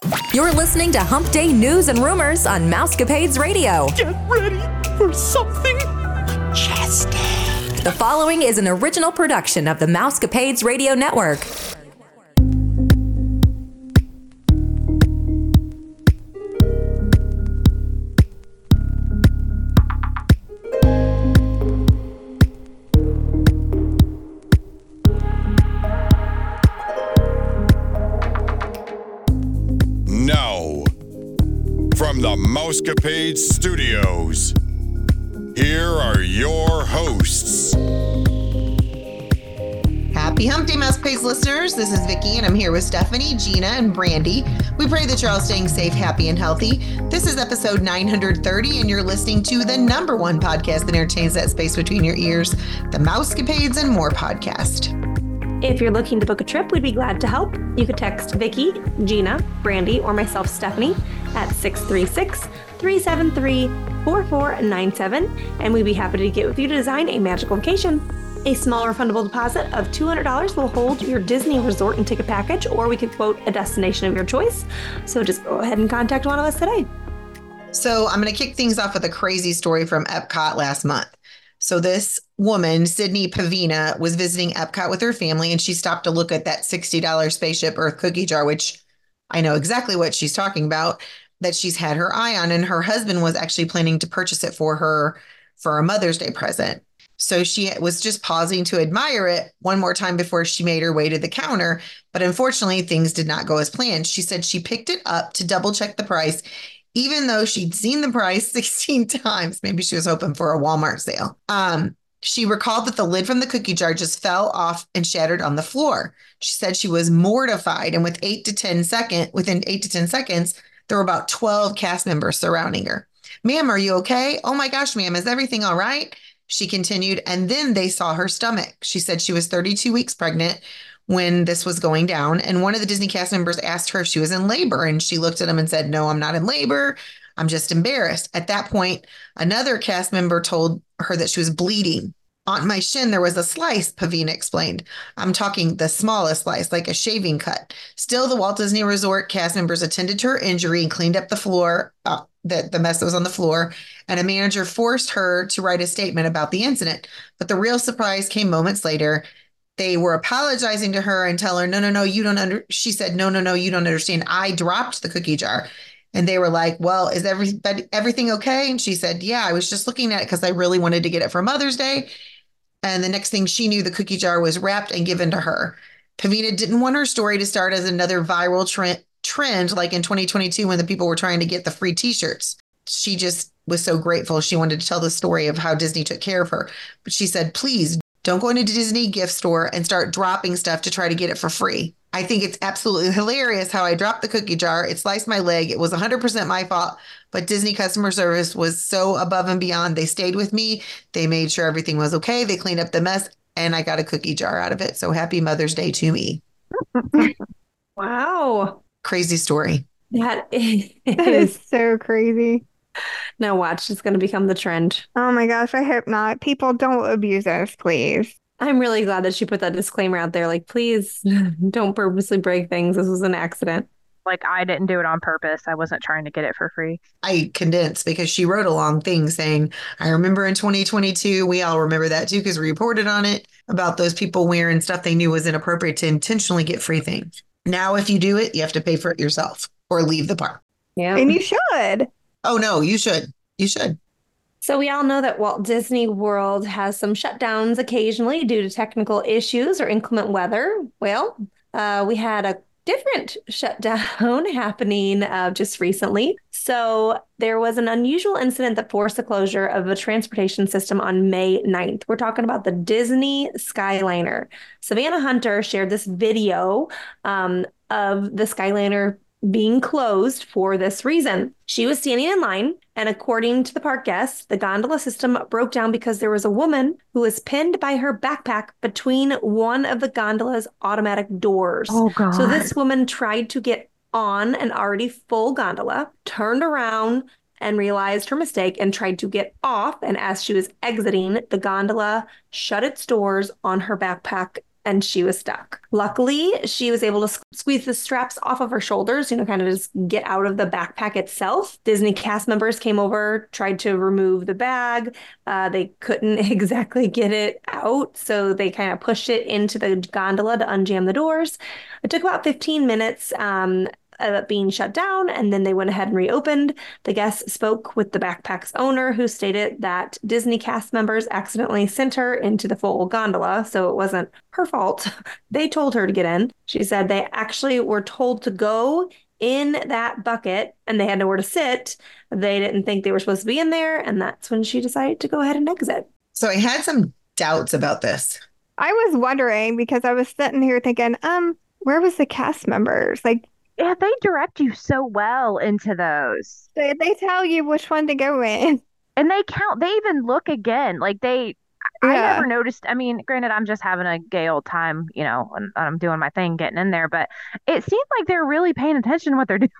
You're listening to Hump Day News and Rumors on Mousecapades Radio. Get ready for something majestic. The following is an original production of the Mousecapades Radio Network. Now, from the Mousecapades Studios, here are your hosts. Happy Hump Day, Mousecapades listeners. This is Vicky, and I'm here with Stephanie, Gina, and Brandy. We pray that you're all staying safe, happy, and healthy. This is episode 930, and you're listening to the number one podcast that entertains that space between your ears, the Mousecapades and More podcast. If you're looking to book a trip, we'd be glad to help. You could text Vicky, Gina, Brandy, or myself, Stephanie, at 636-373-4497, and we'd be happy to get with you to design a magical vacation. A small refundable deposit of $200 will hold your Disney resort and ticket package, or we could quote a destination of your choice. So just go ahead and contact one of us today. So I'm going to kick things off with a crazy story from Epcot last month. So this woman, Sydney Pavina, was visiting Epcot with her family, and she stopped to look at that $60 Spaceship Earth cookie jar, which I know exactly what she's talking about, that she's had her eye on. And her husband was actually planning to purchase it for her for a Mother's Day present. So she was just pausing to admire it one more time before she made her way to the counter. But unfortunately, things did not go as planned. She said she picked it up to double check the price, even though she'd seen the price 16 times. Maybe she was hoping for a Walmart sale. She recalled that the lid from the cookie jar just fell off and shattered on the floor. She said she was mortified, and within 8 to 10 seconds, there were about 12 cast members surrounding her. "Ma'am, are you okay? Oh my gosh, ma'am, is everything all right?" She continued, and then they saw her stomach. She said she was 32 weeks pregnant when this was going down, and one of the Disney cast members asked her if she was in labor, and she looked at him and said, "No, I'm not in labor. I'm just embarrassed." At that point, another cast member told her that she was bleeding. "On my shin, there was a slice," Pavina explained. "I'm talking the smallest slice, like a shaving cut." Still, the Walt Disney Resort cast members attended to her injury and cleaned up the floor, the mess that was on the floor, and a manager forced her to write a statement about the incident. But the real surprise came moments later. They were apologizing to her and tell her, no, you don't she said, no, you don't understand. I dropped the cookie jar. And they were like, "Well, is everything okay?" And she said, "Yeah, I was just looking at it because I really wanted to get it for Mother's Day." And the next thing she knew, the cookie jar was wrapped and given to her. Pavina didn't want her story to start as another viral trend like in 2022 when the people were trying to get the free t-shirts. She just was so grateful. She wanted to tell the story of how Disney took care of her. But she said, "Please don't go into Disney gift store and start dropping stuff to try to get it for free. I think it's absolutely hilarious how I dropped the cookie jar. It sliced my leg. It was 100% my fault, but Disney customer service was so above and beyond. They stayed with me. They made sure everything was okay. They cleaned up the mess, and I got a cookie jar out of it. So happy Mother's Day to me." Wow. Crazy story. That is so crazy. Now watch, it's going to become the trend. Oh my gosh, I hope not. People, don't abuse us, please. I'm really glad that she put that disclaimer out there. Like, please don't purposely break things. This was an accident. Like, I didn't do it on purpose. I wasn't trying to get it for free. I condensed because she wrote a long thing saying, "I remember in 2022, we all remember that too because we reported on it about those people wearing stuff they knew was inappropriate to intentionally get free things. Now, if you do it, you have to pay for it yourself or leave the park." Yeah. And you should. Oh, no, you should. You should. So we all know that Walt Disney World has some shutdowns occasionally due to technical issues or inclement weather. Well, we had a different shutdown happening just recently. So there was an unusual incident that forced the closure of a transportation system on May 9th. We're talking about the Disney Skyliner. Savannah Hunter shared this video of the Skyliner being closed for this reason. She was standing in line, and according to the park guests, the gondola system broke down because there was a woman who was pinned by her backpack between one of the gondola's automatic doors. Oh, God. So this woman tried to get on an already full gondola, turned around and realized her mistake and tried to get off. And as she was exiting, the gondola shut its doors on her backpack and she was stuck. Luckily, she was able to squeeze the straps off of her shoulders, kind of just get out of the backpack itself. Disney cast members came over, tried to remove the bag. They couldn't exactly get it out, so they kind of pushed it into the gondola to unjam the doors. It took about 15 minutes. Being shut down, and then they went ahead and reopened. The guests spoke with the backpack's owner, who stated that Disney cast members accidentally sent her into the full gondola, so it wasn't her fault. They told her to get in. She said they actually were told to go in that bucket, and they had nowhere to sit. They didn't think they were supposed to be in there, and that's when she decided to go ahead and exit. So I had some doubts about this. I was wondering because I was sitting here thinking, where was the cast members? Like, Yeah, they direct you so well into those. they tell you which one to go in. And they even look again. I Yeah. never noticed. I mean, granted, I'm just having a gay old time, when I'm doing my thing, getting in there, but it seemed like they're really paying attention to what they're doing.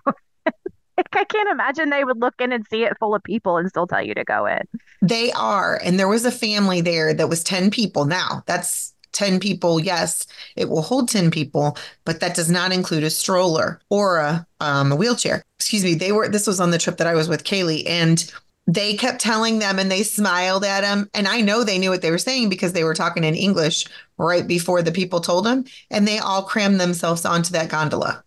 I can't imagine they would look in and see it full of people and still tell you to go in. They are. And there was a family there that was 10 people. Now, that's 10 people. Yes, it will hold 10 people, but that does not include a stroller or a wheelchair. Excuse me. This was on the trip that I was with Kaylee, and they kept telling them and they smiled at them. And I know they knew what they were saying because they were talking in English right before the people told them. And they all crammed themselves onto that gondola.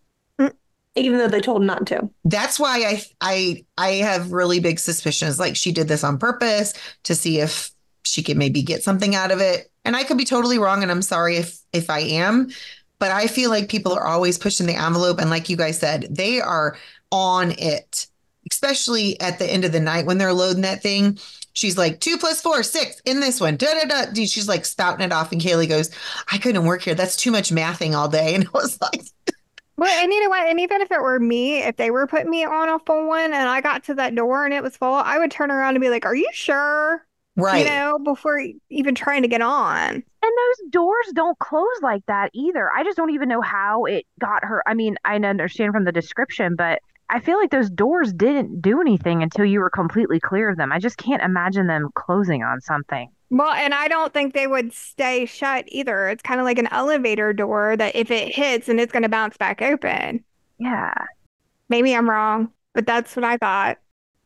Even though they told them not to. That's why I have really big suspicions. Like she did this on purpose to see if she could maybe get something out of it. And I could be totally wrong, and I'm sorry if I am, but I feel like people are always pushing the envelope. And like you guys said, they are on it, especially at the end of the night when they're loading that thing. She's like 2 + 4 6 in this one. Da, da, da. She's like spouting it off. And Kaylee goes, I couldn't work here. That's too much mathing all day. And I was like, Well, and you know what? And even if it were me, if they were putting me on a full one and I got to that door and it was full, I would turn around and be like, are you sure? right. Before even trying to get on. And those doors don't close like that either. I just don't even know how it got her. I mean, I understand from the description, but I feel like those doors didn't do anything until you were completely clear of them. I just can't imagine them closing on something. Well, and I don't think they would stay shut either. It's kind of like an elevator door that if it hits and it's going to bounce back open. Yeah. Maybe I'm wrong, but that's what I thought.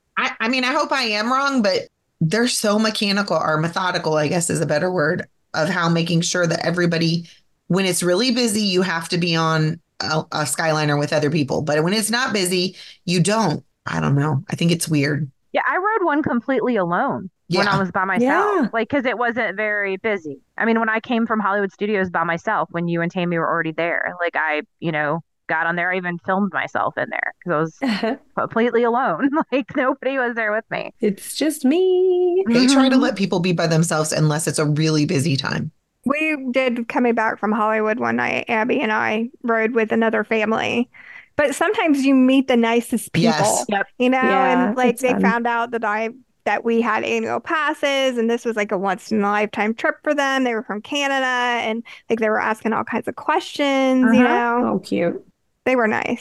I mean, I hope I am wrong, but they're so mechanical or methodical, I guess is a better word, of how making sure that everybody, when it's really busy, you have to be on a Skyliner with other people. But when it's not busy, you don't. I don't know. I think it's weird. Yeah, I rode one completely alone when I Yeah. was by myself. Yeah. Because it wasn't very busy. I mean, when I came from Hollywood Studios by myself, when you and Tammy were already there, I got on there. I even filmed myself in there because I was completely alone. Nobody was there with me. It's just me. They try to let people be by themselves unless it's a really busy time. We did coming back from Hollywood one night. Abby and I rode with another family. But sometimes you meet the nicest people, Yes. Yep. Yeah, and it's they fun. found out that we had annual passes and this was like a once in a lifetime trip for them. They were from Canada and they were asking all kinds of questions, Oh, cute. They were nice.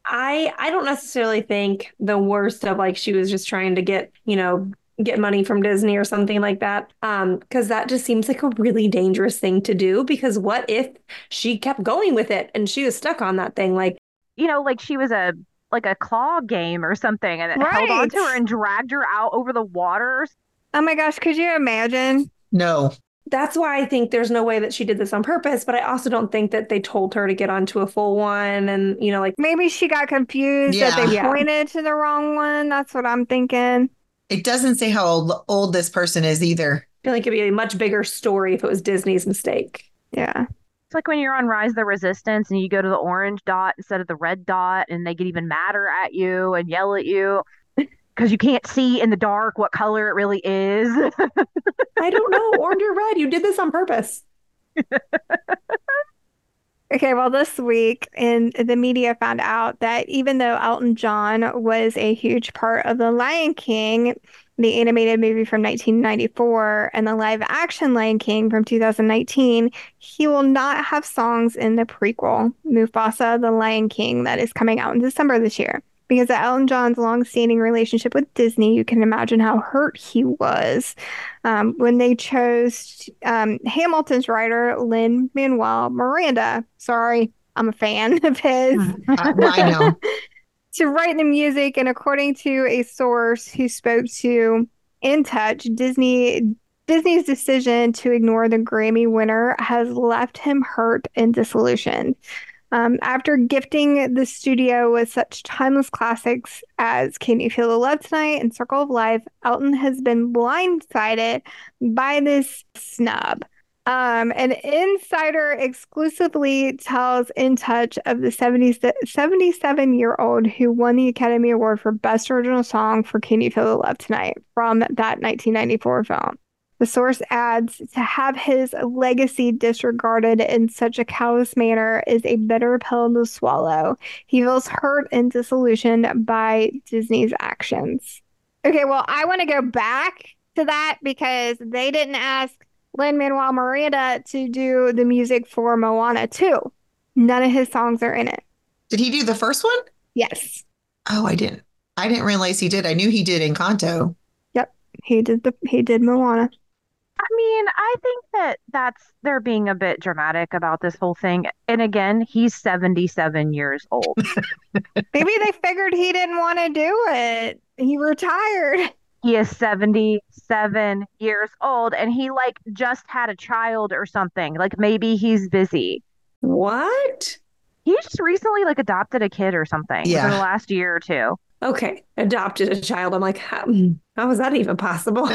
I don't necessarily think the worst of she was just trying to get money from Disney or something like that. Because that just seems like a really dangerous thing to do. Because what if she kept going with it and she was stuck on that thing? She was a claw game or something, and it held on to her and dragged her out over the waters. Oh my gosh, could you imagine? No. That's why I think there's no way that she did this on purpose, but I also don't think that they told her to get onto a full one and, Maybe she got confused that they Yeah. pointed to the wrong one. That's what I'm thinking. It doesn't say how old this person is either. I feel like it'd be a much bigger story if it was Disney's mistake. Yeah. It's like when you're on Rise of the Resistance and you go to the orange dot instead of the red dot, and they get even madder at you and yell at you because you can't see in the dark what color it really is. I don't know, orange or red. You did this on purpose. Okay, well, this week the media found out that even though Elton John was a huge part of The Lion King, the animated movie from 1994, and the live action Lion King from 2019, he will not have songs in the prequel, Mufasa, The Lion King, that is coming out in December this year. because of Elton John's long-standing relationship with Disney, you can imagine how hurt he was when they chose Hamilton's writer, Lin-Manuel Miranda. Sorry, I'm a fan of his. I know. To write the music, and according to a source who spoke to In Touch, Disney's decision to ignore the Grammy winner has left him hurt and disillusioned. After gifting the studio with such timeless classics as Can You Feel the Love Tonight and Circle of Life, Elton has been blindsided by this snub. An insider exclusively tells In Touch of the 77-year-old who won the Academy Award for Best Original Song for Can You Feel the Love Tonight from that 1994 film. The source adds, to have his legacy disregarded in such a callous manner is a bitter pill to swallow. He feels hurt and disillusioned by Disney's actions. Okay, well, I want to go back to that because they didn't ask Lin-Manuel Miranda to do the music for Moana 2. None of his songs are in it. Did he do the first one? Yes. Oh, I didn't realize he did. I knew he did Encanto. Yep. He did Moana. I mean, I think they're being a bit dramatic about this whole thing. And again, he's 77 years old. Maybe they figured he didn't want to do it. He retired. He is 77 years old and he like just had a child or something. Like maybe he's busy. What? He just recently like adopted a kid or something within the last year or two. Okay. Adopted a child. I'm like, how is that even possible?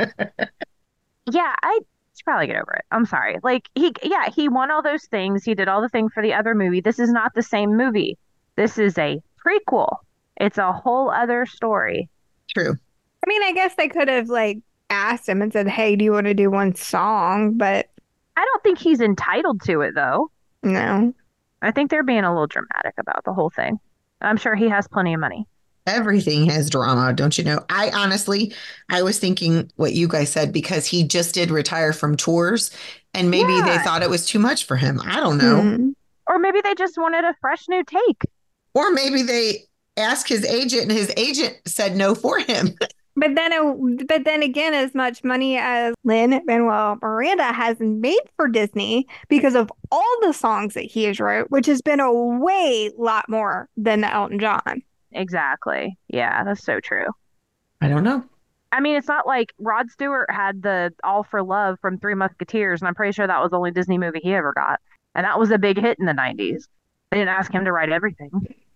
Yeah, I should probably get over it. I'm sorry. Like he won all those things. He did all the things for the other movie. This is not the same movie. This is a prequel. It's a whole other story. True. I mean, I guess they could have like asked him and said, "Hey, do you want to do one song?" But I don't think he's entitled to it though. No. I think they're being a little dramatic about the whole thing. I'm sure he has plenty of money. Everything has drama, don't you know? I was thinking what you guys said because he just did retire from tours and maybe they thought it was too much for him. I don't know. Mm-hmm. Or maybe they just wanted a fresh new take. Or maybe they asked his agent and his agent said no for him. But then again, as much money as Lin-Manuel Miranda has made for Disney because of all the songs that he has wrote, which has been a way lot more than the Elton John. Exactly. Yeah, that's so true. I don't know. I mean, it's not like Rod Stewart had the All for Love from Three Musketeers, and I'm pretty sure that was the only Disney movie he ever got. And that was a big hit in the 90s. They didn't ask him to write everything.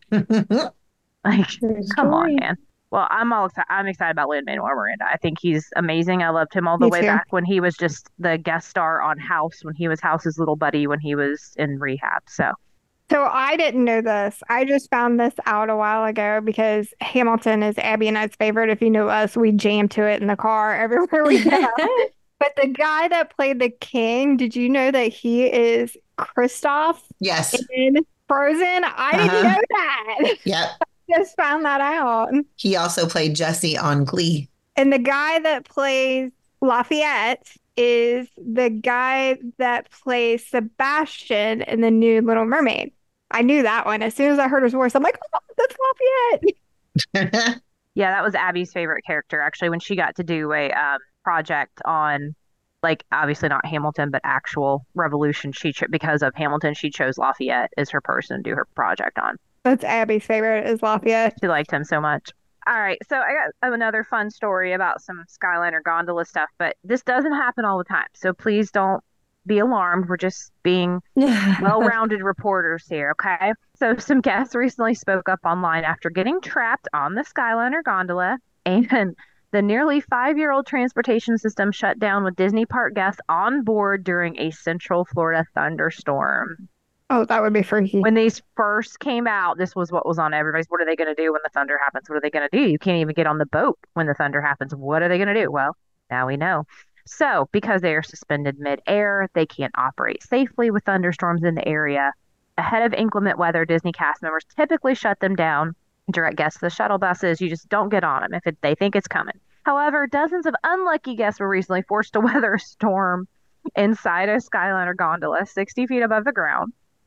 Like, come on, man. Well, I'm excited about Lin-Manuel Miranda. I think he's amazing. I loved him all the way back when he was just the guest star on House, when he was House's little buddy when he was in rehab. So I didn't know this. I just found this out a while ago because Hamilton is Abby and I's favorite. If you know us, we jam to it in the car everywhere we go. But the guy that played the king, did you know that he is Kristoff? Yes. In Frozen? I didn't know that. Yep. I just found that out. He also played Jesse on Glee. And the guy that plays Lafayette is the guy that plays Sebastian in the new Little Mermaid. I knew that one. As soon as I heard his voice, I'm like, oh, that's Lafayette. Yeah, that was Abby's favorite character, actually, when she got to do a project on, like, obviously not Hamilton, but actual Revolution. Because of Hamilton, she chose Lafayette as her person to do her project on. That's Abby's favorite, is Lafayette. She liked him so much. All right, so I got another fun story about some Skyliner gondola stuff, but this doesn't happen all the time. So please don't be alarmed. We're just being well-rounded reporters here, okay? So some guests recently spoke up online after getting trapped on the Skyliner gondola, and the nearly 5-year-old transportation system shut down with Disney Park guests on board during a Central Florida thunderstorm. Oh, that would be freaky. When these first came out, this was what was on everybody's. What are they going to do when the thunder happens? What are they going to do? You can't even get on the boat when the thunder happens. What are they going to do? Well, now we know. So, because they are suspended mid-air, they can't operate safely with thunderstorms in the area. Ahead of inclement weather, Disney cast members typically shut them down, direct guests to the shuttle buses. You just don't get on them if they think it's coming. However, dozens of unlucky guests were recently forced to weather a storm inside a Skyliner gondola 60 feet above the ground.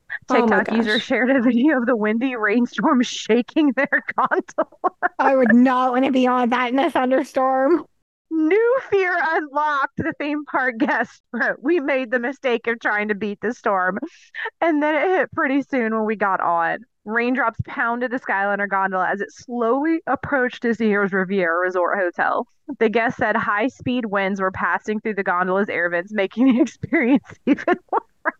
Oh my TikTok user gosh. shared a video of the windy rainstorm shaking their gondola. I would not want to be on that in a thunderstorm. New fear unlocked, the theme park guest wrote. We made the mistake of trying to beat the storm. And then it hit pretty soon when we got on. Raindrops pounded the Skyliner gondola as it slowly approached Disney Heroes Riviera Resort Hotel. The guest said high-speed winds were passing through the gondola's air vents, making the experience even more.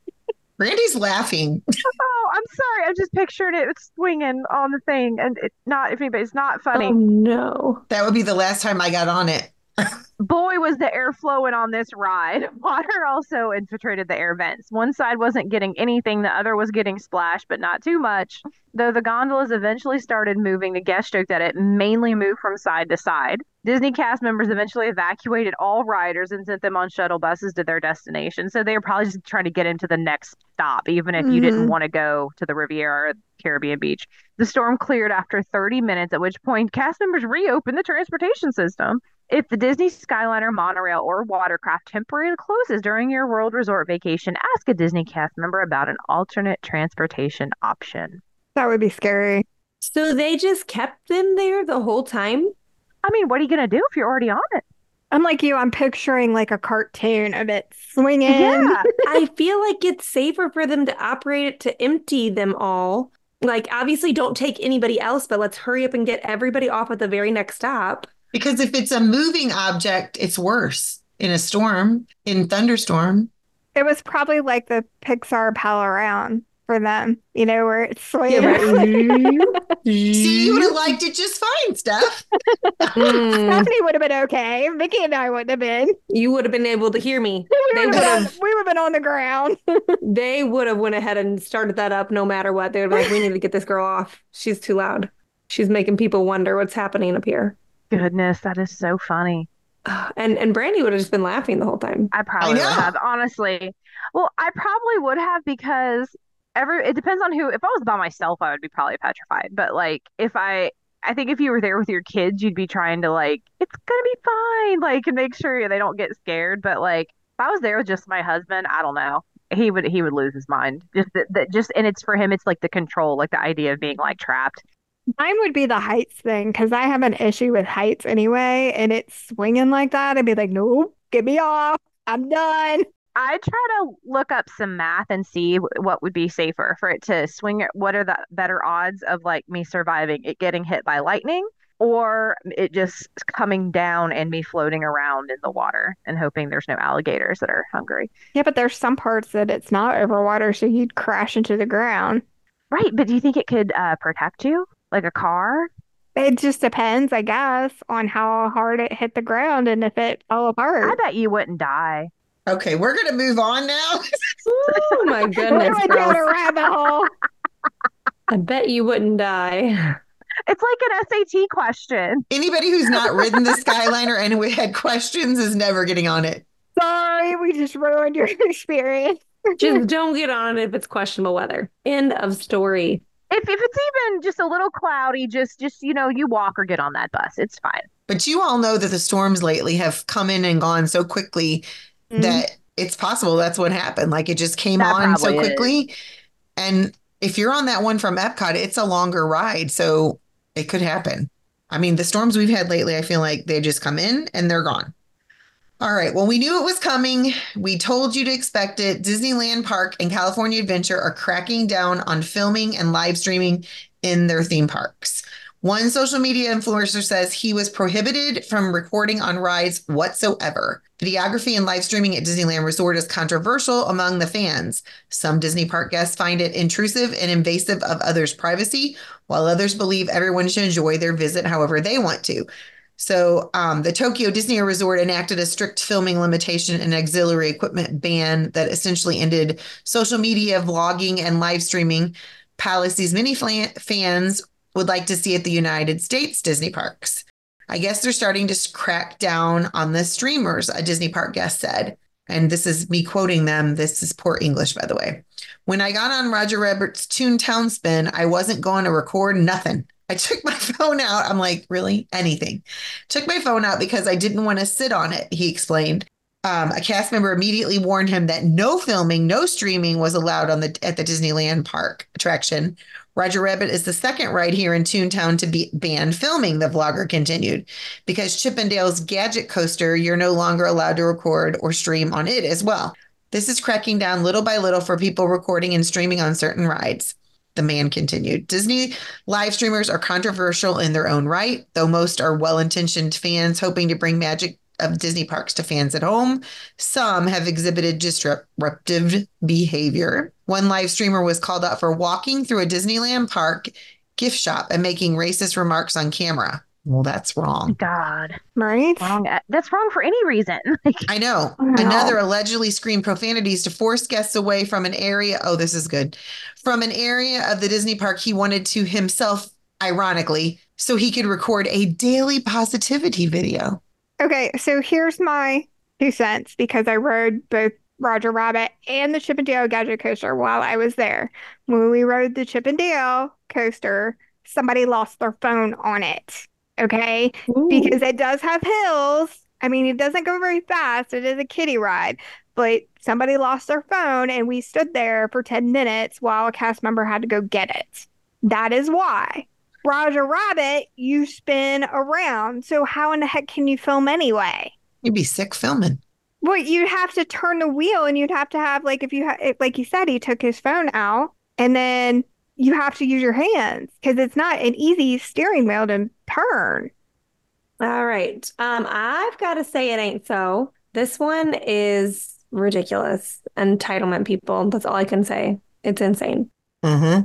Randy's laughing. Oh, I'm sorry. I'm just picturing it swinging on the thing, and it's not. If anybody's not funny. Oh no. That would be the last time I got on it. Boy, was the air flowing on this ride. Water also infiltrated the air vents. One side wasn't getting anything, the other was getting splashed, but not too much. Though the gondolas eventually started moving, the guest joked that it mainly moved from side to side. Disney cast members eventually evacuated all riders and sent them on shuttle buses to their destination. So they were probably just trying to get into the next stop, even if you didn't want to go to the Riviera or Caribbean Beach. The storm cleared after 30 minutes, at which point cast members reopened the transportation system. If the Disney Skyliner monorail or watercraft temporarily closes during your World Resort vacation, ask a Disney cast member about an alternate transportation option. That would be scary. So they just kept them there the whole time? I mean, what are you going to do if you're already on it? Unlike you, I'm picturing like a cartoon of it swinging. Yeah. I feel like it's safer for them to operate it to empty them all. Like, obviously, don't take anybody else, but let's hurry up and get everybody off at the very next stop. Because if it's a moving object, it's worse in a storm, in thunderstorm. It was probably like the Pixar Pal Around for them, where it's swinging. Yeah, right. See, you would have liked it just fine, Steph. Stephanie would have been okay. Vicky and I wouldn't have been. You would have been able to hear me. We would have been on the ground. They would have went ahead and started that up no matter what. They would be like, we need to get this girl off. She's too loud. She's making people wonder what's happening up here. Goodness, that is so funny. And Brandy would have just been laughing the whole time. I probably would have, honestly. Well, I probably would have because it depends on who. If I was by myself, I would be probably petrified. But like, I think if you were there with your kids, you'd be trying to like, it's gonna be fine, like, and make sure they don't get scared. But like, if I was there with just my husband, I don't know, he would lose his mind. And it's for him, it's like the control, like the idea of being like trapped. Mine would be the heights thing because I have an issue with heights anyway, and it's swinging like that. I'd be like, nope, get me off. I'm done. I try to look up some math and see what would be safer for it to swing. What are the better odds of like me surviving it getting hit by lightning or it just coming down and me floating around in the water and hoping there's no alligators that are hungry. Yeah, but there's some parts that it's not over water, so you'd crash into the ground. Right, but do you think it could protect you? Like a car? It just depends, I guess, on how hard it hit the ground and if it fell apart. I bet you wouldn't die. Okay, we're going to move on now. Oh my goodness, We went down a rabbit hole. I bet you wouldn't die. It's like an SAT question. Anybody who's not ridden the Skyliner and who had questions is never getting on it. Sorry, we just ruined your experience. Just don't get on it if it's questionable weather. End of story. If it's even just a little cloudy, just you walk or get on that bus. It's fine. But you all know that the storms lately have come in and gone so quickly that it's possible that's what happened. Like it just came on so quickly. And if you're on that one from Epcot, it's a longer ride. So it could happen. I mean, the storms we've had lately, I feel like they just come in and they're gone. All right. Well, we knew it was coming. We told you to expect it. Disneyland Park and California Adventure are cracking down on filming and live streaming in their theme parks. One social media influencer says he was prohibited from recording on rides whatsoever. Videography and live streaming at Disneyland Resort is controversial among the fans. Some Disney park guests find it intrusive and invasive of others' privacy, while others believe everyone should enjoy their visit however they want to. So the Tokyo Disney Resort enacted a strict filming limitation and auxiliary equipment ban that essentially ended social media, vlogging, and live streaming. Policies many fans would like to see at the United States Disney parks. I guess they're starting to crack down on the streamers, a Disney park guest said. And this is me quoting them. This is poor English, by the way. When I got on Roger Rabbit's Toontown Spin, I wasn't going to record nothing. I took my phone out. I'm like, really? Anything. Took my phone out because I didn't want to sit on it, he explained. A cast member immediately warned him that no filming, no streaming was allowed at the Disneyland park attraction. Roger Rabbit is the second ride here in Toontown to be banned filming, the vlogger continued. Because Chippendale's Gadget Coaster, you're no longer allowed to record or stream on it as well. This is cracking down little by little for people recording and streaming on certain rides. The man continued. Disney live streamers are controversial in their own right, though most are well-intentioned fans hoping to bring magic of Disney parks to fans at home. Some have exhibited disruptive behavior. One live streamer was called out for walking through a Disneyland park gift shop and making racist remarks on camera. Well, that's wrong. God. Right? Wrong. That's wrong for any reason. I know. Wow. Another allegedly screamed profanities to force guests away from an area. Oh, this is good. From an area of the Disney park he wanted to himself, ironically, so he could record a daily positivity video. Okay, so here's my 2 cents because I rode both Roger Rabbit and the Chippendale Gadget Coaster while I was there. When we rode the Chippendale coaster, somebody lost their phone on it. Okay, because it does have hills. I mean, it doesn't go very fast. It is a kiddie ride, but somebody lost their phone and we stood there for 10 minutes while a cast member had to go get it. That is why. Roger Rabbit, you spin around. So how in the heck can you film anyway? You'd be sick filming. Well, you'd have to turn the wheel and you'd have to have, like, like you said, he took his phone out and then you have to use your hands because it's not an easy steering wheel to turn. All right. I've got to say it ain't so. This one is ridiculous. Entitlement, people. That's all I can say. It's insane. Mm-hmm.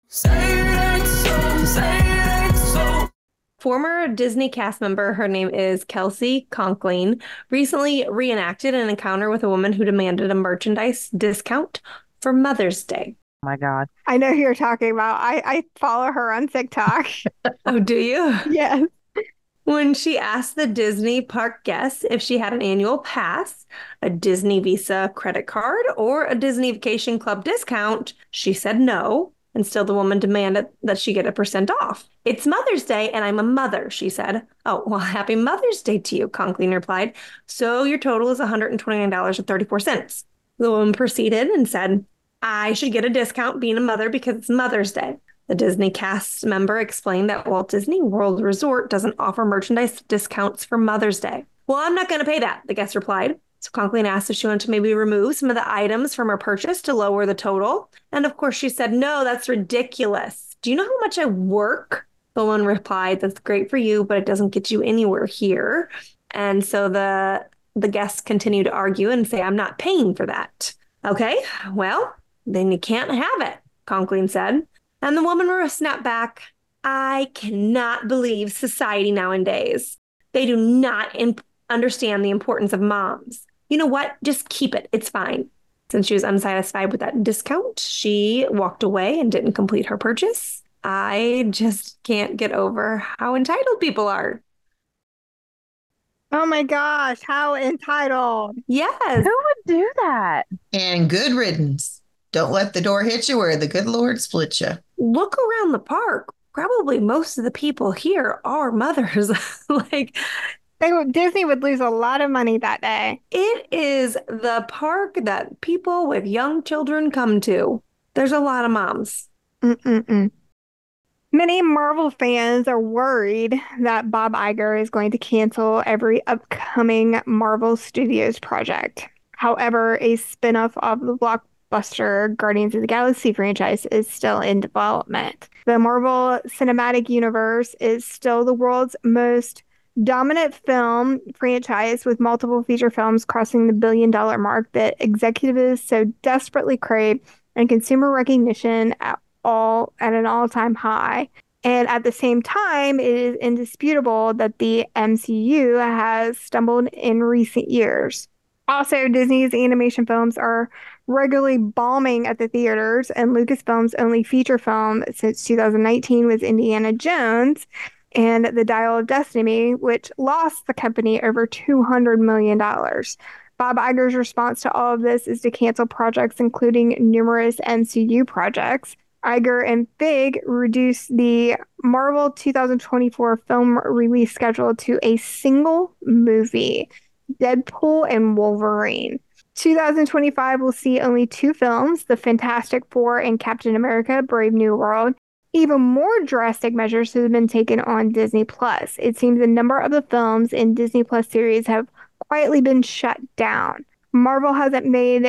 Former Disney cast member, her name is Kelsey Conklin, recently reenacted an encounter with a woman who demanded a merchandise discount for Mother's Day. Oh my God. I know who you're talking about. I follow her on TikTok. Oh, do you? Yes. When she asked the Disney park guests if she had an annual pass, a Disney Visa credit card, or a Disney Vacation Club discount, she said no. And still the woman demanded that she get a % off. It's Mother's Day and I'm a mother, she said. Oh, well, happy Mother's Day to you, Conklin replied. So your total is $129.34. The woman proceeded and said, I should get a discount being a mother because it's Mother's Day. The Disney cast member explained that Walt Disney World Resort doesn't offer merchandise discounts for Mother's Day. Well, I'm not going to pay that, the guest replied. So Conklin asked if she wanted to maybe remove some of the items from her purchase to lower the total. And of course she said, no, that's ridiculous. Do you know how much I work? The woman replied, that's great for you, but it doesn't get you anywhere here. And so the guests continue to argue and say, I'm not paying for that. Okay, well, then you can't have it, Conklin said. And the woman snapped back, I cannot believe society nowadays. They do not understand the importance of moms. You know what? Just keep it. It's fine. Since she was unsatisfied with that discount, she walked away and didn't complete her purchase. I just can't get over how entitled people are. Oh my gosh, how entitled. Yes. Who would do that? And good riddance. Don't let the door hit you where the good Lord split you. Look around the park. Probably most of the people here are mothers. Disney would lose a lot of money that day. It is the park that people with young children come to. There's a lot of moms. Mm-mm-mm. Many Marvel fans are worried that Bob Iger is going to cancel every upcoming Marvel Studios project. However, a spin-off of the blockbuster Guardians of the Galaxy franchise is still in development. The Marvel Cinematic Universe is still the world's most dominant film franchise, with multiple feature films crossing the billion-dollar mark that executives so desperately crave, and consumer recognition at an all-time high. And at the same time, it is indisputable that the MCU has stumbled in recent years. Also, Disney's animation films are regularly bombing at the theaters, and Lucasfilm's only feature film since 2019 was Indiana Jones and The Dial of Destiny, which lost the company over $200 million. Bob Iger's response to all of this is to cancel projects, including numerous MCU projects. Iger and Feige reduced the Marvel 2024 film release schedule to a single movie. Deadpool and Wolverine. 2025 will see only two films, The Fantastic Four and Captain America: Brave New World. Even more drastic measures have been taken on Disney Plus. It seems a number of the films in Disney Plus series have quietly been shut down. Marvel hasn't made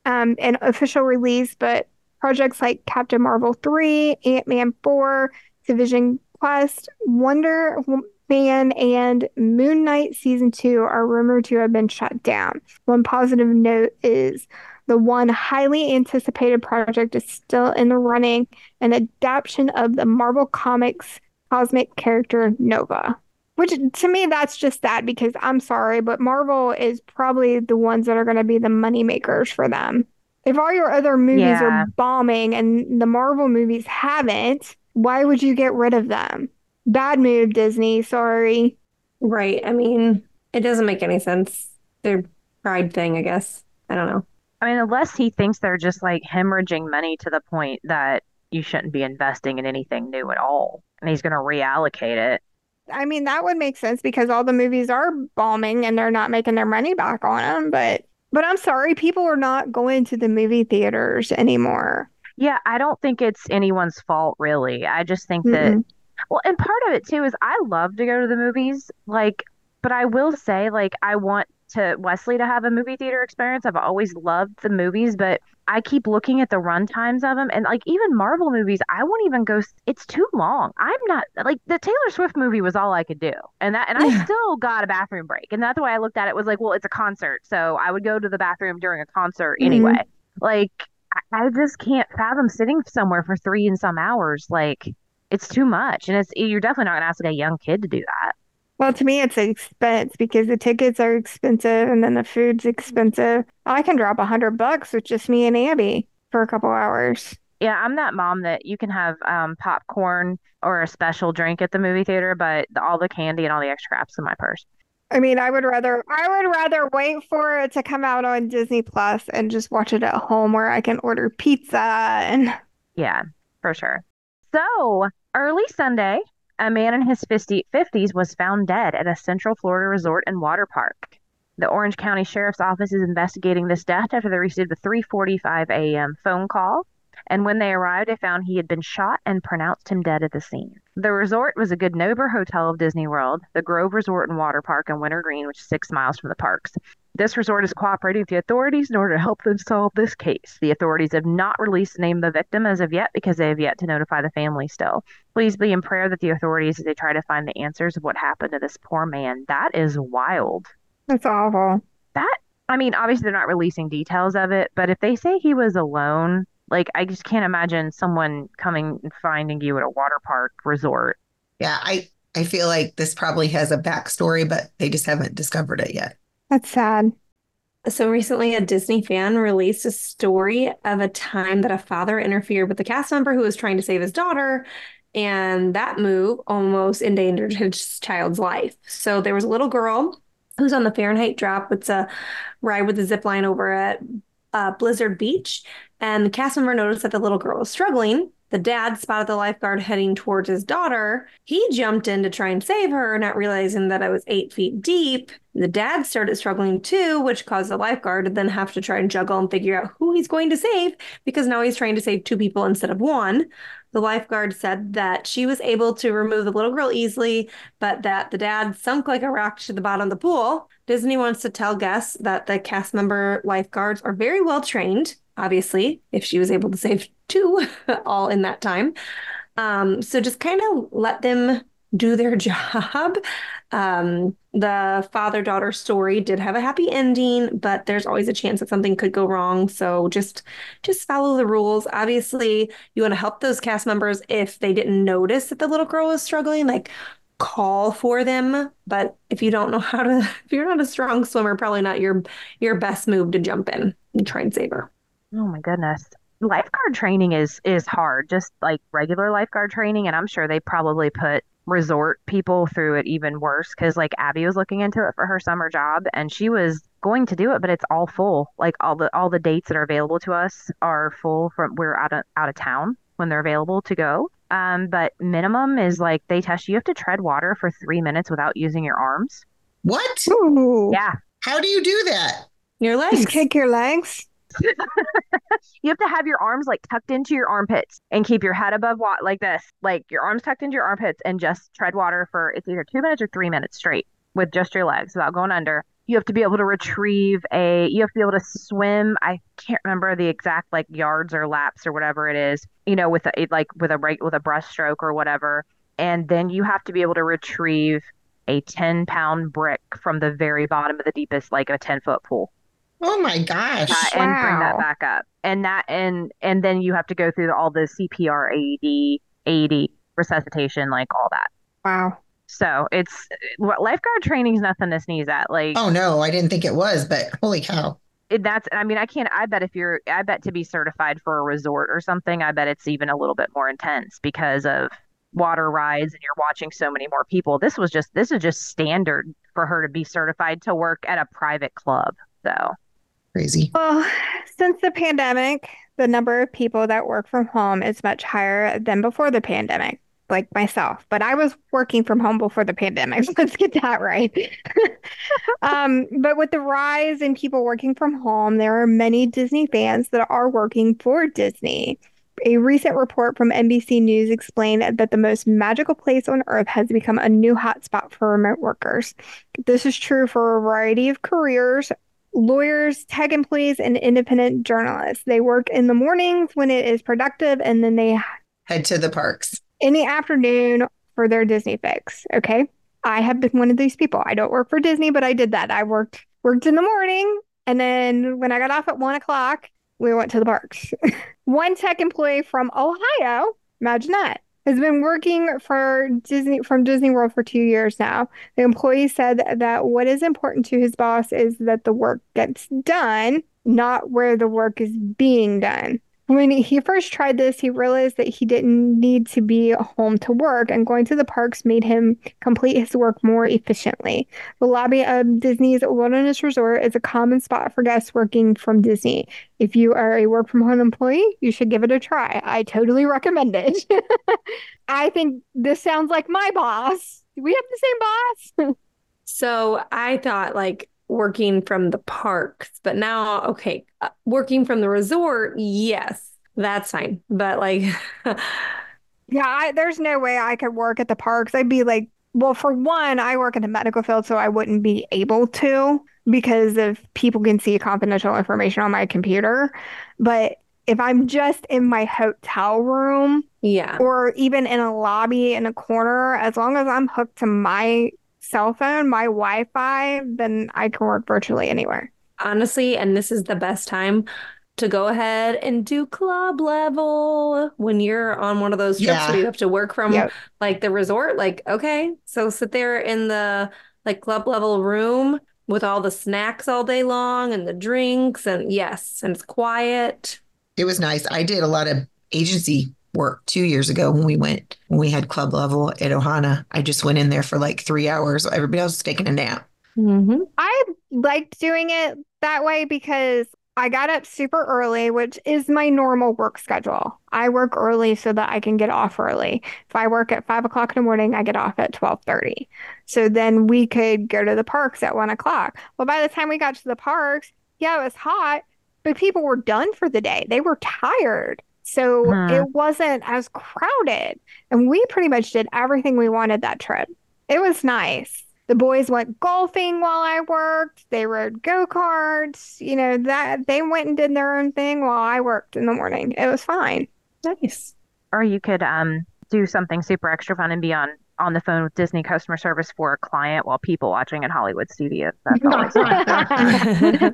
an official release, but projects like Captain Marvel 3, Ant-Man 4, Division Quest, Wonder Man, and Moon Knight Season 2 are rumored to have been shut down. One positive note is the one highly anticipated project is still in the running, an adaptation of the Marvel Comics cosmic character Nova. Which, to me, that's just that, because I'm sorry, but Marvel is probably the ones that are going to be the money makers for them. If all your other movies are bombing and the Marvel movies haven't, why would you get rid of them? Bad move, Disney. Sorry. Right. I mean, it doesn't make any sense. Their pride thing, I guess. I don't know. I mean, unless he thinks they're just like hemorrhaging money to the point that you shouldn't be investing in anything new at all, and he's going to reallocate it. I mean, that would make sense because all the movies are bombing and they're not making their money back on them. But I'm sorry, people are not going to the movie theaters anymore. Yeah, I don't think it's anyone's fault, really. I just think that, well, and part of it too is I love to go to the movies, like, but I will say, like, I want Wesley to have a movie theater experience. I've always loved the movies, but I keep looking at the run times of them, and like even Marvel movies, I won't even go. It's too long. I'm not like the Taylor Swift movie was all I could do, and I still got a bathroom break, and that's the way I looked at it. Was like, well, it's a concert, so I would go to the bathroom during a concert anyway. Like I just can't fathom sitting somewhere for 3 and some hours. Like it's too much, and you're definitely not gonna ask like a young kid to do that. Well, to me, it's an expense because the tickets are expensive and then the food's expensive. I can drop $100 with just me and Abby for a couple hours. Yeah, I'm that mom that you can have popcorn or a special drink at the movie theater, but all the candy and all the extra crap's in my purse. I mean, I would rather wait for it to come out on Disney Plus and just watch it at home where I can order pizza and yeah, for sure. So early Sunday, a man in his 50s was found dead at a Central Florida resort and water park. The Orange County Sheriff's Office is investigating this death after they received a 3:45 a.m. phone call. And when they arrived, they found he had been shot and pronounced him dead at the scene. The resort was a good neighbor hotel of Disney World, the Grove Resort and Water Park in Winter Green, which is 6 miles from the parks. This resort is cooperating with the authorities in order to help them solve this case. The authorities have not released the name of the victim as of yet because they have yet to notify the family still. Please be in prayer that the authorities, as they try to find the answers of what happened to this poor man. That is wild. That's awful. I mean, obviously they're not releasing details of it, but if they say he was alone, like I just can't imagine someone coming and finding you at a water park resort. Yeah, I feel like this probably has a backstory, but they just haven't discovered it yet. That's sad. So recently, a Disney fan released a story of a time that a father interfered with a cast member who was trying to save his daughter, and that move almost endangered his child's life. So there was a little girl who's on the Fahrenheit drop. It's a ride with a zip line over at Blizzard Beach, and the cast member noticed that the little girl was struggling. The dad spotted the lifeguard heading towards his daughter. He jumped in to try and save her, not realizing that it was 8 feet deep. The dad started struggling too, which caused the lifeguard to then have to try and juggle and figure out who he's going to save, because now he's trying to save 2 people instead of 1. The lifeguard said that she was able to remove the little girl easily, but that the dad sunk like a rock to the bottom of the pool. Disney wants to tell guests that the cast member lifeguards are very well trained, obviously, if she was able to save 2 all in that time. So just kind of let them do their job. The father-daughter story did have a happy ending, but there's always a chance that something could go wrong. So just follow the rules. Obviously, you want to help those cast members if they didn't notice that the little girl was struggling, like call for them. But if you don't know how to, if you're not a strong swimmer, probably not your best move to jump in and try and save her. Oh my goodness. Lifeguard training is hard, just like regular lifeguard training. And I'm sure they probably put resort people through it even worse, because like Abby was looking into it for her summer job and she was going to do it, but it's all full. Like all the dates that are available to us are full. We're out of town when they're available to go. But minimum is like they test you have to tread water for 3 minutes without using your arms. What? Ooh. Yeah. How do you do that? Your Just legs. kick your legs. You have to have your arms like tucked into your armpits and keep your head above water like this, like your arms tucked into your armpits and just tread water for it's either 2 minutes or 3 minutes straight with just your legs without going under. You have to be able to you have to be able to swim. I can't remember the exact like yards or laps or whatever it is, with with a breaststroke or whatever. And then you have to be able to retrieve a 10-pound brick from the very bottom of the deepest, like a 10-foot pool. Oh my gosh. And bring that Wow. back up. And then you have to go through all the CPR, AED, resuscitation, like all that. Wow. So lifeguard training is nothing to sneeze at. Like Oh no, I didn't think it was, but holy cow. I bet to be certified for a resort or something, I bet it's even a little bit more intense because of water rides and you're watching so many more people. This is just standard for her to be certified to work at a private club. So Crazy. Well, since the pandemic, the number of people that work from home is much higher than before the pandemic, like myself. But I was working from home before the pandemic. Let's get that right. But with the rise in people working from home, there are many Disney fans that are working for Disney. A recent report from NBC News explained that the most magical place on Earth has become a new hotspot for remote workers. This is true for a variety of careers: lawyers, tech employees, and independent journalists. They work in the mornings when it is productive, and then they Head to the parks. in the afternoon for their Disney fix. Okay. I have been one of these people. I don't work for Disney, but I did that. I worked in the morning, and then when I got off at 1 o'clock, we went to the parks. One tech employee from Ohio, imagine that, has been working for Disney World for 2 years now. The employee said that what is important to his boss is that the work gets done, not where the work is being done. When he first tried this, he realized that he didn't need to be home to work, and going to the parks made him complete his work more efficiently. The lobby of Disney's Wilderness Resort is a common spot for guests working from Disney. If you are a work from home employee, you should give it a try. I totally recommend it. I think this sounds like my boss. Do we have the same boss? So I thought like working from the parks, but now, okay, working from the resort, yes, that's fine. But like, Yeah, there's no way I could work at the parks. I'd be like, well, for one, I work in the medical field, so I wouldn't be able to because of people can see confidential information on my computer. But if I'm just in my hotel room yeah. or even in a lobby in a corner, as long as I'm hooked to my cell phone, my Wi-Fi, then I can work virtually anywhere. Honestly, and this is the best time to go ahead and do club level when you're on one of those trips Yeah. where you have to work from Yep. like the resort. Like, okay, so sit there in the like club level room with all the snacks all day long and the drinks, and yes, and it's quiet. It was nice. I did a lot of agency work 2 years ago when we had club level at Ohana. I just went in there for like 3 hours. Everybody else was taking a nap. Mm-hmm. I liked doing it that way because I got up super early, which is my normal work schedule. I work early so that I can get off early. If I work at 5 o'clock in the morning, I get off at 12:30. So then we could go to the parks at 1 o'clock. Well, by the time we got to the parks, yeah, it was hot, but people were done for the day. They were tired. So it wasn't as crowded. And we pretty much did everything we wanted that trip. It was nice. The boys went golfing while I worked. They rode go-karts. That they went and did their own thing while I worked in the morning. It was fine. Nice. Or you could do something super extra fun and be on the phone with Disney customer service for a client while people watching in Hollywood studios. That's always fun.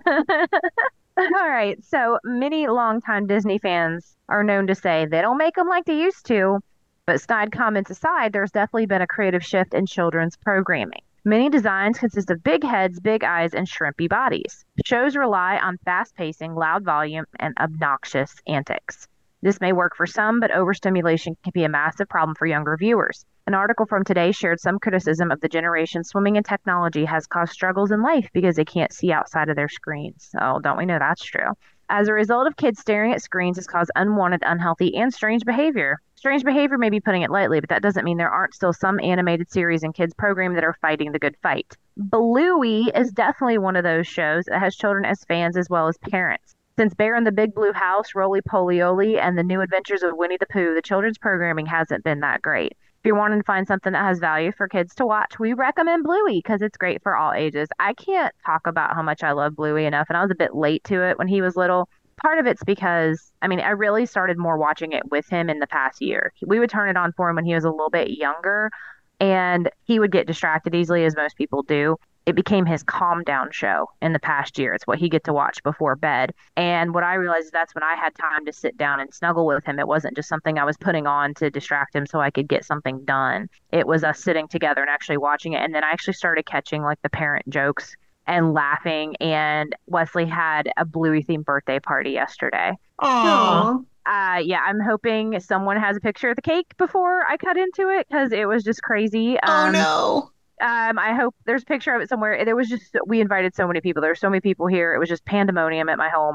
All right. So many longtime Disney fans are known to say they don't make them like they used to. But snide comments aside, there's definitely been a creative shift in children's programming. Many designs consist of big heads, big eyes, and shrimpy bodies. Shows rely on fast pacing, loud volume, and obnoxious antics. This may work for some, but overstimulation can be a massive problem for younger viewers. An article from Today shared some criticism of the generation swimming in technology has caused struggles in life because they can't see outside of their screens. So don't we know that's true? As a result of kids staring at screens has caused unwanted, unhealthy, and strange behavior. Strange behavior may be putting it lightly, but that doesn't mean there aren't still some animated series and kids programming that are fighting the good fight. Bluey is definitely one of those shows that has children as fans as well as parents. Since Bear in the Big Blue House, Roly Poly Oly, and the New Adventures of Winnie the Pooh, the children's programming hasn't been that great. If you're wanting to find something that has value for kids to watch, we recommend Bluey because it's great for all ages. I can't talk about how much I love Bluey enough, and I was a bit late to it when he was little. Part of it's because, I mean, I really started more watching it with him in the past year. We would turn it on for him when he was a little bit younger, and he would get distracted easily, as most people do. It became his calm down show in the past year. It's what he get to watch before bed. And what I realized is that's when I had time to sit down and snuggle with him. It wasn't just something I was putting on to distract him so I could get something done. It was us sitting together and actually watching it. And then I actually started catching like the parent jokes and laughing. And Wesley had a Bluey themed birthday party yesterday. Aww. Yeah, I'm hoping someone has a picture of the cake before I cut into it because it was just crazy. Oh no. I hope there's a picture of it somewhere. There was just, we invited so many people. There were so many people here. It was just pandemonium at my home.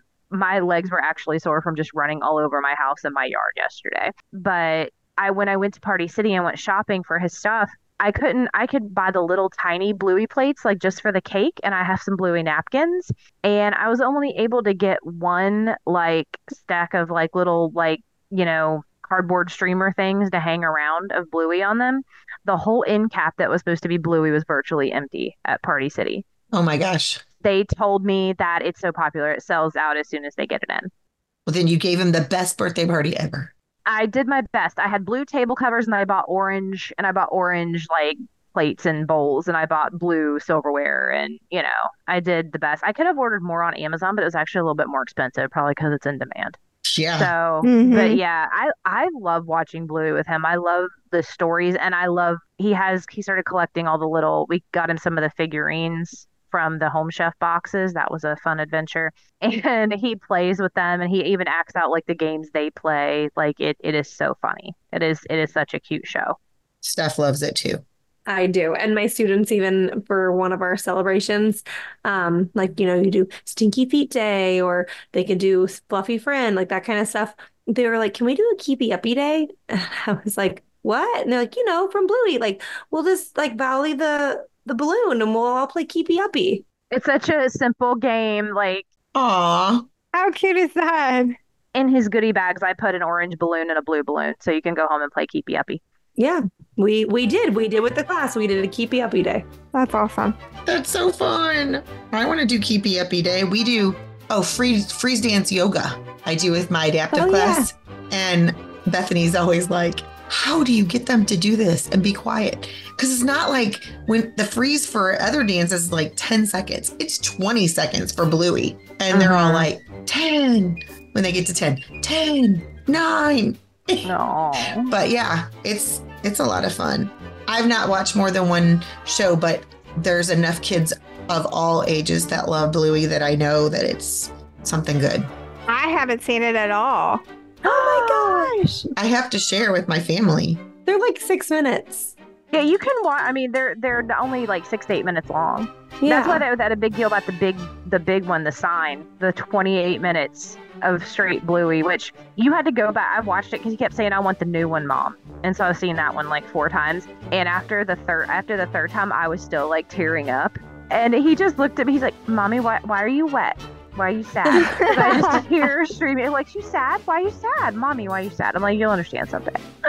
My legs were actually sore from just running all over my house and my yard yesterday. But when I went to Party City and went shopping for his stuff, I could buy the little tiny Bluey plates, like just for the cake. And I have some Bluey napkins. And I was only able to get one like stack of like little, like, cardboard streamer things to hang around of Bluey on them. The whole end cap that was supposed to be Bluey was virtually empty at Party City. Oh my gosh. They told me that it's so popular, it sells out as soon as they get it in. Well, then you gave him the best birthday party ever. I did my best. I had blue table covers and I bought orange like plates and bowls, and I bought blue silverware, and I did the best. I could have ordered more on Amazon, but it was actually a little bit more expensive, probably because it's in demand. Yeah. So, but yeah, I love watching Bluey with him. I love the stories, and I love he started collecting all the we got him some of the figurines from the Home Chef boxes. That was a fun adventure. And he plays with them, and he even acts out like the games they play. Like it is so funny. It is such a cute show. Steph loves it too. I do. And my students, even for one of our celebrations, you do Stinky Feet Day, or they could do Fluffy Friend, like that kind of stuff. They were like, can we do a Keepy Uppy Day? And I was like, what? And they're like, from Bluey, like, we'll just like volley the balloon and we'll all play Keepy Uppy. It's such a simple game. Like, aw, how cute is that? In his goodie bags, I put an orange balloon and a blue balloon, so you can go home and play Keepy Uppy. Yeah, we did with the class. We did a Keepy Uppy Day. That's awesome. That's so fun. I want to do Keepy Uppy Day. We do freeze dance yoga. I do with my adaptive class. Yeah. And Bethany's always like, how do you get them to do this and be quiet? Because it's not like when the freeze for other dances is like 10 seconds. It's 20 seconds for Bluey. And they're all like 10 when they get to 10, 9. No. But yeah, it's a lot of fun. I've not watched more than one show, but there's enough kids of all ages that love Bluey that I know that it's something good. I haven't seen it at all. Oh my gosh. I have to share with my family. They're like 6 minutes. Yeah, you can watch. I mean, they're only like 6 to 8 minutes long. Yeah. That's why they had a big deal about the big one, The Sign, the 28 minutes of straight Bluey, which you had to go back. I've watched it because he kept saying, I want the new one, Mom. And so I've seen that one like 4 times. And after the third time, I was still like tearing up. And he just looked at me. He's like, Mommy, why are you wet? Why are you sad? I just hear her screaming, like, you sad? Why are you sad? Mommy, why are you sad? I'm like, you'll understand someday.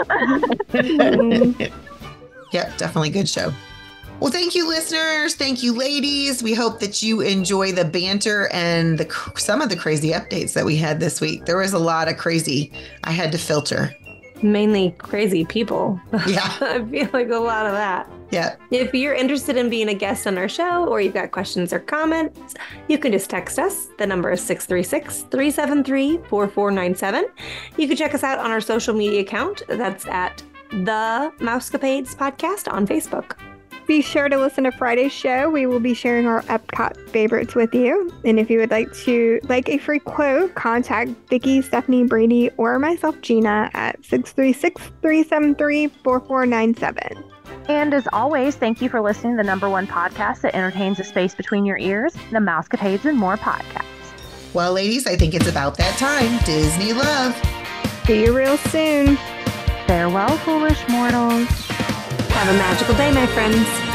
Yep, definitely good show. Well, thank you, listeners. Thank you, ladies. We hope that you enjoy the banter and some of the crazy updates that we had this week. There was a lot of crazy I had to filter. Mainly crazy people. Yeah. I feel like a lot of that. Yeah. If you're interested in being a guest on our show, or you've got questions or comments, you can just text us. The number is 636-373-4497. You can check us out on our social media account. That's at The Mousecapades Podcast on Facebook. Be sure to listen to Friday's show. We will be sharing our Epcot favorites with you. And if you would like a free quote, contact Vicki, Stephanie, Brady, or myself, Gina, at 636-373-4497. And as always, thank you for listening to the #1 podcast that entertains the space between your ears, the Mousecapades and More podcasts. Well, ladies, I think it's about that time. Disney love. See you real soon. Farewell, foolish mortals. Have a magical day, my friends.